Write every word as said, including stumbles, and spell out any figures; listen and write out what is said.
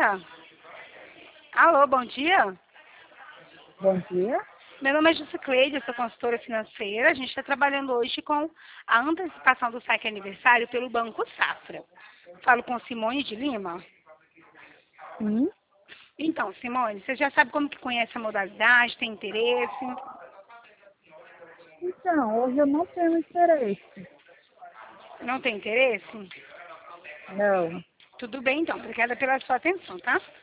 dia. Alô, bom dia. Bom dia. Meu nome é Jusicleide, eu sou consultora financeira. A gente está trabalhando hoje com a antecipação do saque aniversário pelo Banco Safra. Falo com Simone de Lima. Sim. Então, Simone, você já sabe como que conhece a modalidade, tem interesse? Então, hoje eu não tenho interesse. Não tem interesse? Não. Tudo bem, então. Obrigada pela sua atenção, tá?